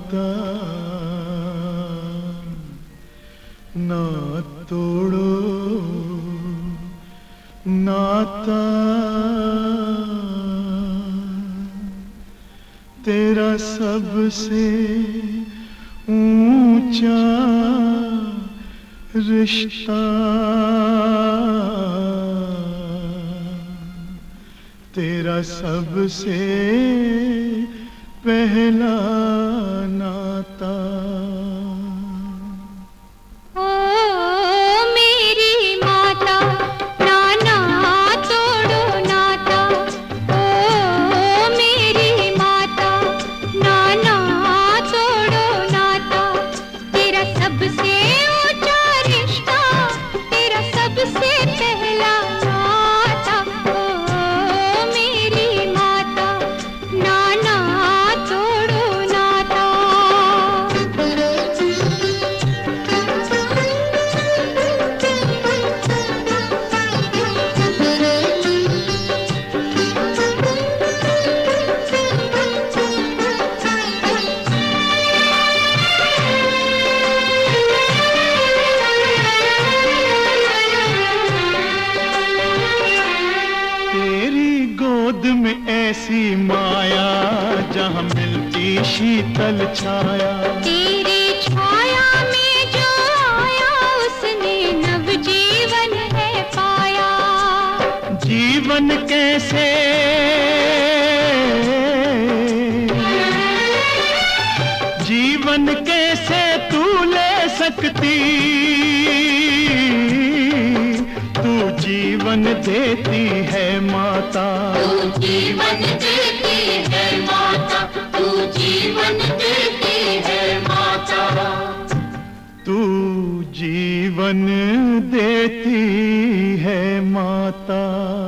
नाता ना तोड़ो नाता, तेरा सबसे ऊंचा रिश्ता, तेरा सबसे पहला नाता। गोद में ऐसी माया जहाँ मिलती शीतल छाया, तेरी छाया में जो आया उसने नव जीवन है पाया। जीवन कैसे जीवन कैसे तू ले सकती, तू जीवन देती है माता, तू जीवन देती है माता, तू जीवन देती है माता, तू जीवन देती है माता।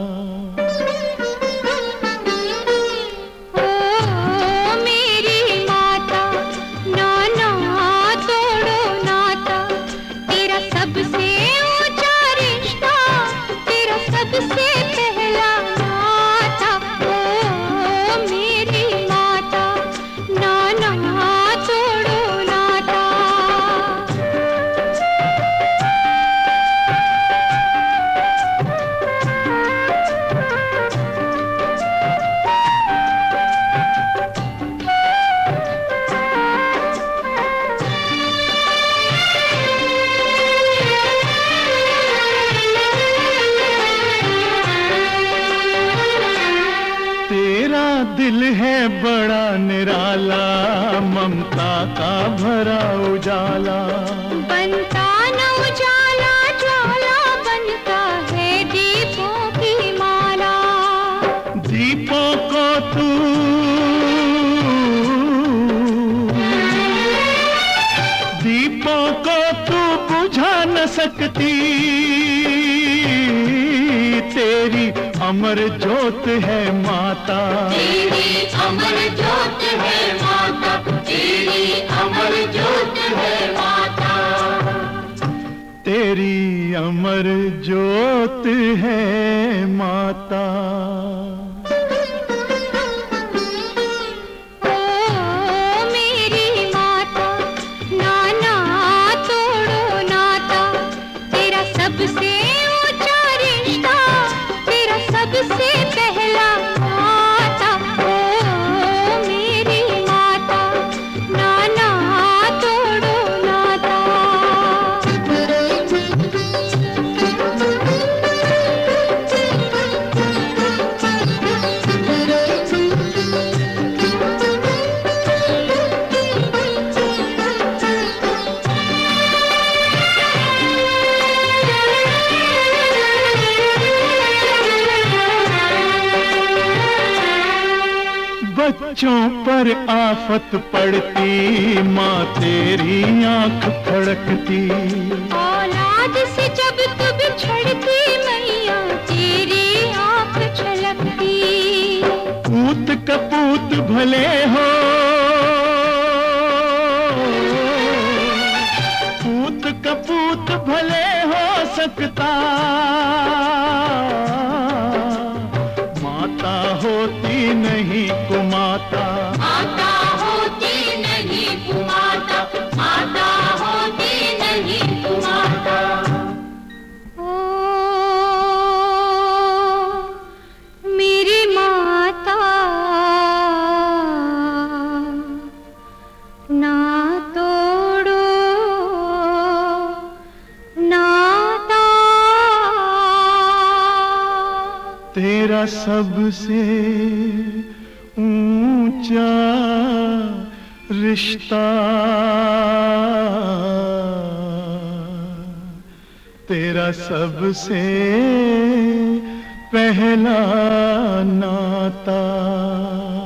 दिल है बड़ा निराला, ममता का भरा उजाला, बनता न उजाला ज्वाला, बनता है दीपों की माला। दीपों को तू दीपों को तू बुझा न सकती, तेरी अमर ज्योत है माता, तेरी अमर ज्योत है माता, तेरी अमर ज्योत है माता, तेरी अमर ज्योत है माता। बच्चों पर आफत पड़ती, माँ तेरी आंख फड़कती, औलाद से जब तू बिछड़ती मैया तेरी आंख छलकती। पूत कपूत भले हो, पूत कपूत भले हो सकता, माता होती नहीं कुमाता, माता होती नहीं तू माता, माता होती नहीं तू माता। ओ मेरी माता, ना तोड़ो नाता। तेरा सबसे ऊंचा रिश्ता, तेरा सबसे पहला नाता।